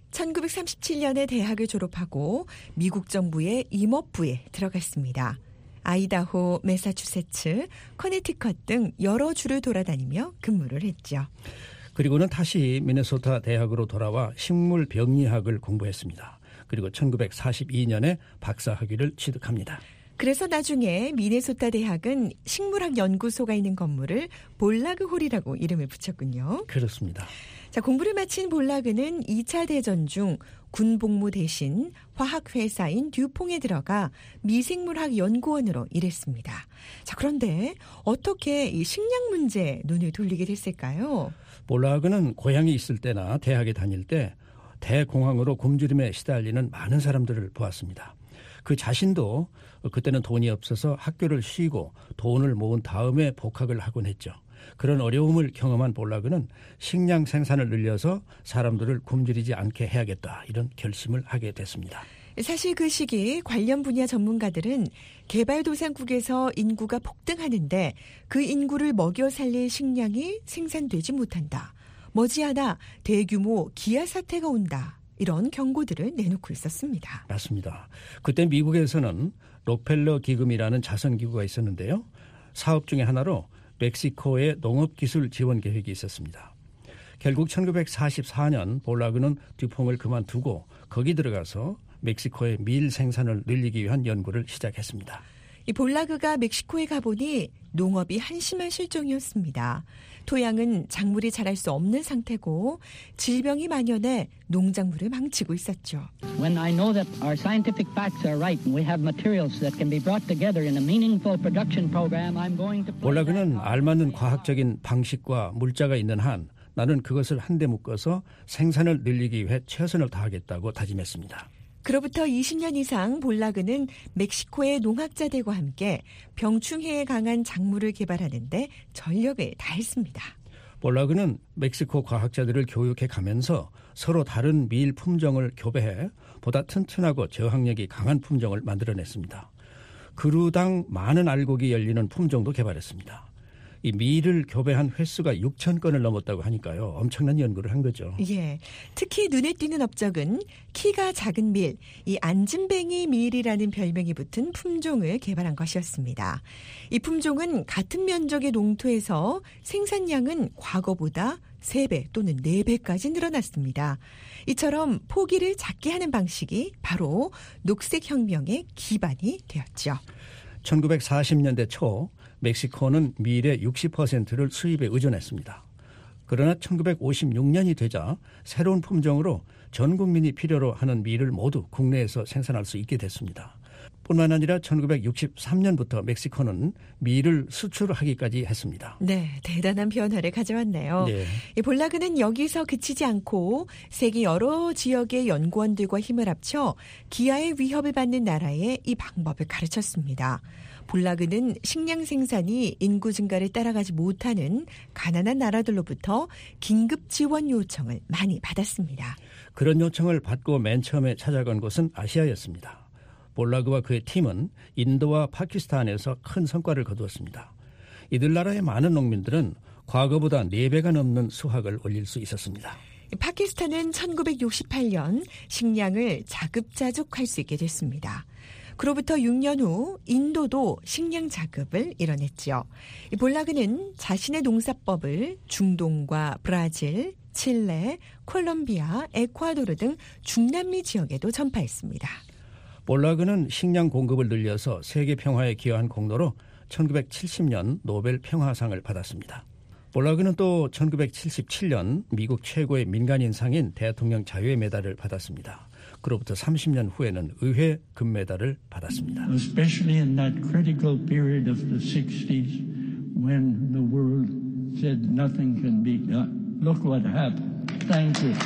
천구백삼십칠 년에 대학을 졸업하고 미국 정부의 임업부에 들어갔습니다. 아이다호, 매사추세츠, 커네티컷 등 여러 주를 돌아다니며 근무를 했죠. 그리고는 다시 미네소타 대학으로 돌아와 식물병리학을 공부했습니다. 그리고 천구백사십이 년에 박사학위를 취득합니다. 그래서 나중에 미네소타 대학은 식물학 연구소가 있는 건물을 볼라그홀이라고 이름을 붙였군요. 그렇습니다. 자, 공부를 마친 볼라그는 이 차 대전 중 군복무 대신 화학회사인 듀퐁에 들어가 미생물학 연구원으로 일했습니다. 자, 그런데 어떻게 이 식량 문제에 눈을 돌리게 됐을까요? 볼라그는 고향에 있을 때나 대학에 다닐 때 대공황으로 굶주림에 시달리는 많은 사람들을 보았습니다. 그 자신도 그때는 돈이 없어서 학교를 쉬고 돈을 모은 다음에 복학을 하곤 했죠. 그런 어려움을 경험한 볼라그는 식량 생산을 늘려서 사람들을 굶주리지 않게 해야겠다, 이런 결심을 하게 됐습니다. 사실 그 시기 관련 분야 전문가들은 개발도상국에서 인구가 폭등하는데 그 인구를 먹여 살릴 식량이 생산되지 못한다. 머지않아 대규모 기아 사태가 온다. 이런 경고들을 내놓고 있었습니다. 맞습니다. 그때 미국에서는 록펠러 기금이라는 자선기구가 있었는데요. 사업 중에 하나로 멕시코의 농업기술 지원 계획이 있었습니다. 결국 천구백사십사 년 볼라그는 듀퐁을 그만두고 거기 들어가서 멕시코의 밀 생산을 늘리기 위한 연구를 시작했습니다. 이 볼라그가 멕시코에 가보니 농업이 한심한 실정이었습니다. 토양은 작물이 자랄 수 없는 상태고 질병이 만연해 농작물을 망치고 있었죠. When I know that our scientific facts are right and we have materials that can be brought together in a meaningful production program, I'm going to... 볼라그는 알맞는 과학적인 방식과 물자가 있는 한 나는 그것을 한데 묶어서 생산을 늘리기 위해 최선을 다하겠다고 다짐했습니다. 그로부터 이십 년 이상 볼라그는 멕시코의 농학자들과 함께 병충해에 강한 작물을 개발하는 데 전력을 다했습니다. 볼라그는 멕시코 과학자들을 교육해 가면서 서로 다른 밀 품종을 교배해 보다 튼튼하고 저항력이 강한 품종을 만들어냈습니다. 그루당 많은 알곡이 열리는 품종도 개발했습니다. 이 밀을 교배한 횟수가 육천 건을 넘었다고 하니까요. 엄청난 연구를 한 거죠. 예, 특히 눈에 띄는 업적은 키가 작은 밀, 이 안진뱅이 밀이라는 별명이 붙은 품종을 개발한 것이었습니다. 이 품종은 같은 면적의 농토에서 생산량은 과거보다 세 배 또는 네 배까지 늘어났습니다. 이처럼 포기를 작게 하는 방식이 바로 녹색혁명의 기반이 되었죠. 천구백사십 년대 초 멕시코는 밀의 육십 퍼센트를 수입에 의존했습니다. 그러나 천구백오십육 년이 되자 새로운 품종으로 전 국민이 필요로 하는 밀을 모두 국내에서 생산할 수 있게 됐습니다. 뿐만 아니라 천구백육십삼 년부터 멕시코는 밀을 수출하기까지 했습니다. 네, 대단한 변화를 가져왔네요. 네. 이 볼라그는 여기서 그치지 않고 세계 여러 지역의 연구원들과 힘을 합쳐 기아의 위협을 받는 나라에 이 방법을 가르쳤습니다. 볼라그는 식량 생산이 인구 증가를 따라가지 못하는 가난한 나라들로부터 긴급 지원 요청을 많이 받았습니다. 그런 요청을 받고 맨 처음에 찾아간 곳은 아시아였습니다. 볼라그와 그의 팀은 인도와 파키스탄에서 큰 성과를 거두었습니다. 이들 나라의 많은 농민들은 과거보다 네 배가 넘는 수확을 올릴 수 있었습니다. 파키스탄은 천구백육십팔 년 식량을 자급자족할 수 있게 됐습니다. 그로부터 육 년 후 인도도 식량 자급을 이뤄냈죠. 볼라그는 자신의 농사법을 중동과 브라질, 칠레, 콜롬비아, 에콰도르 등 중남미 지역에도 전파했습니다. 볼라그는 식량 공급을 늘려서 세계 평화에 기여한 공로로 천구백칠십 년 노벨 평화상을 받았습니다. 볼라그는 또 천구백칠십칠 년 미국 최고의 민간인상인 대통령 자유의 메달을 받았습니다. 그로부터 삼십 년 후에는 의회 금메달을 받았습니다. Especially in that critical period of the sixties when the world said nothing can be done. Look what happened. Thank you.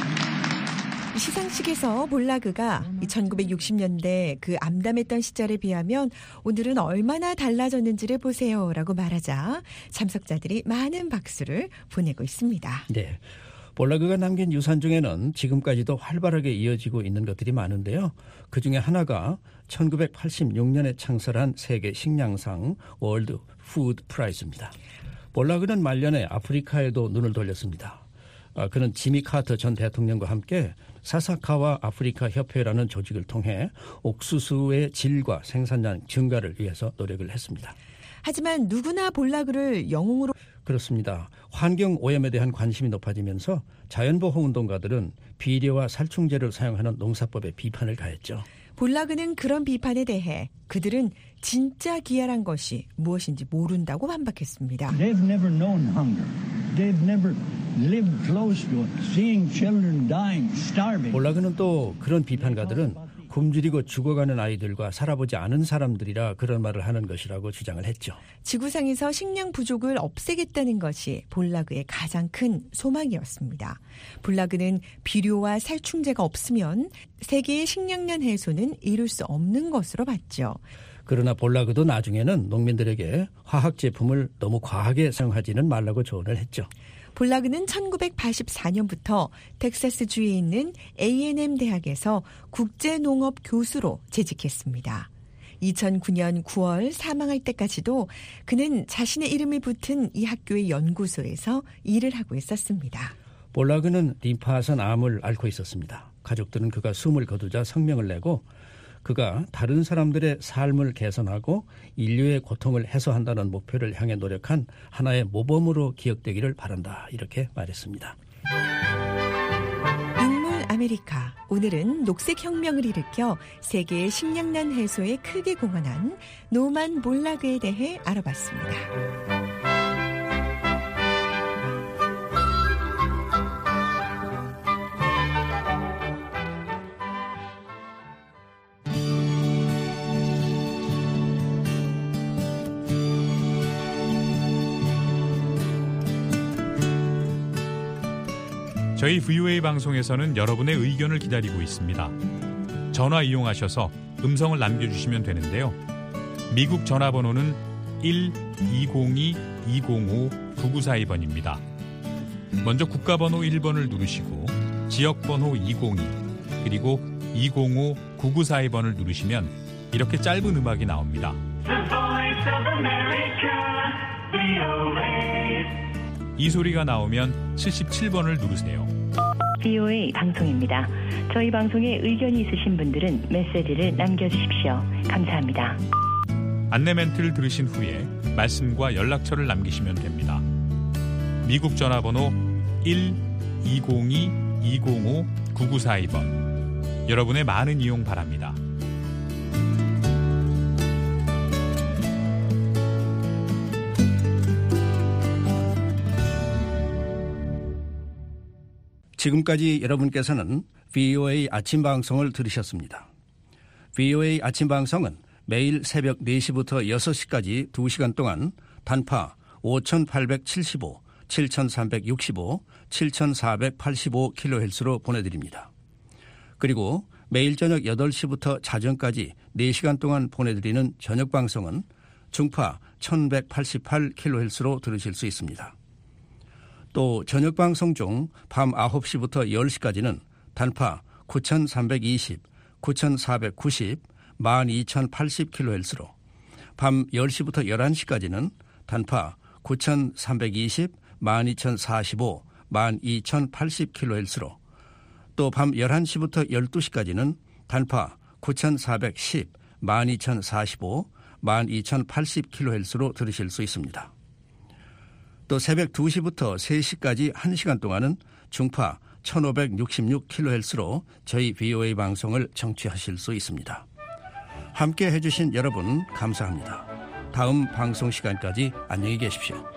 시상식에서 볼라그가 천구백육십 년대 그 암담했던 시절에 비하면 오늘은 얼마나 달라졌는지를 보세요라고 말하자 참석자들이 많은 박수를 보내고 있습니다. 네. 볼라그가 남긴 유산 중에는 지금까지도 활발하게 이어지고 있는 것들이 많은데요. 그중에 하나가 천구백팔십육 년에 창설한 세계 식량상 월드 푸드 프라이즈입니다. 볼라그는 말년에 아프리카에도 눈을 돌렸습니다. 그는 지미 카터 전 대통령과 함께 사사카와 아프리카 협회라는 조직을 통해 옥수수의 질과 생산량 증가를 위해서 노력을 했습니다. 하지만 누구나 볼라그를 영웅으로 그렇습니다. 환경 오염에 대한 관심이 높아지면서 자연보호운동가들은 비료와 살충제를 사용하는 농사법에 비판을 가했죠. 볼라그는 그런 비판에 대해 그들은 진짜 기아란 것이 무엇인지 모른다고 반박했습니다. They've never known hunger. They've never lived close to it. Seeing children dying, starving. 볼라그는 또 그런 비판가들은 굶주리고 죽어가는 아이들과 살아보지 않은 사람들이라 그런 말을 하는 것이라고 주장을 했죠. 지구상에서 식량 부족을 없애겠다는 것이 볼라그의 가장 큰 소망이었습니다. 볼라그는 비료와 살충제가 없으면 세계의 식량난 해소는 이룰 수 없는 것으로 봤죠. 그러나 볼라그도 나중에는 농민들에게 화학 제품을 너무 과하게 사용하지는 말라고 조언을 했죠. 볼라그는 천구백팔십사 년부터 텍사스주에 있는 에이 앤 엠 대학에서 국제농업 교수로 재직했습니다. 이천구 년 구월 사망할 때까지도 그는 자신의 이름이 붙은 이 학교의 연구소에서 일을 하고 있었습니다. 볼라그는 림파선 암을 앓고 있었습니다. 가족들은 그가 숨을 거두자 성명을 내고 그가 다른 사람들의 삶을 개선하고 인류의 고통을 해소한다는 목표를 향해 노력한 하나의 모범으로 기억되기를 바란다. 이렇게 말했습니다. 인물 아메리카. 오늘은 녹색혁명을 일으켜 세계의 식량난 해소에 크게 공헌한 노만 볼라그에 대해 알아봤습니다. 저희 브이오에이 방송에서는 여러분의 의견을 기다리고 있습니다. 전화 이용하셔서 음성을 남겨주시면 되는데요. 미국 전화번호는 일 이공이 이공오 구구사이 번입니다. 먼저 국가번호 일 번을 누르시고 지역번호 이공이 그리고 이공오 구구사이 번을 누르시면 이렇게 짧은 음악이 나옵니다. 이 소리가 나오면 칠십칠 번을 누르세요. 브이오에이 방송입니다. 저희 방송에 의견이 있으신 분들은 메시지를 남겨주십시오. 감사합니다. 안내 멘트를 들으신 후에 말씀과 연락처를 남기시면 됩니다. 미국 전화번호 일 이공이 이공오 구구사이 번. 여러분의 많은 이용 바랍니다. 지금까지 여러분께서는 브이오에이 아침 방송을 들으셨습니다. 브이오에이 아침 방송은 매일 새벽 네 시부터 여섯 시까지 두 시간 동안 단파 오천팔백칠십오, 칠천삼백육십오, 칠천사백팔십오 킬로헤르츠로 보내드립니다. 그리고 매일 저녁 여덟 시부터 자정까지 네 시간 동안 보내드리는 저녁 방송은 중파 천백팔십팔 킬로헤르츠로 들으실 수 있습니다. 또 저녁 방송 중 밤 아홉 시부터 열 시까지는 단파 구천삼백이십, 구천사백구십, 만 이천팔십 킬로헤르츠로 밤 열 시부터 열한 시까지는 단파 구천삼백이십, 만 이천사십오, 만 이천팔십 킬로헤르츠로 또 밤 열한 시부터 열두 시까지는 단파 구천사백십, 만 이천사십오, 만 이천팔십 킬로헤르츠로 들으실 수 있습니다. 또 새벽 두 시부터 세 시까지 한 시간 동안은 중파 천오백육십육 킬로헤르츠로 저희 브이오에이 방송을 청취하실 수 있습니다. 함께 해주신 여러분 감사합니다. 다음 방송 시간까지 안녕히 계십시오.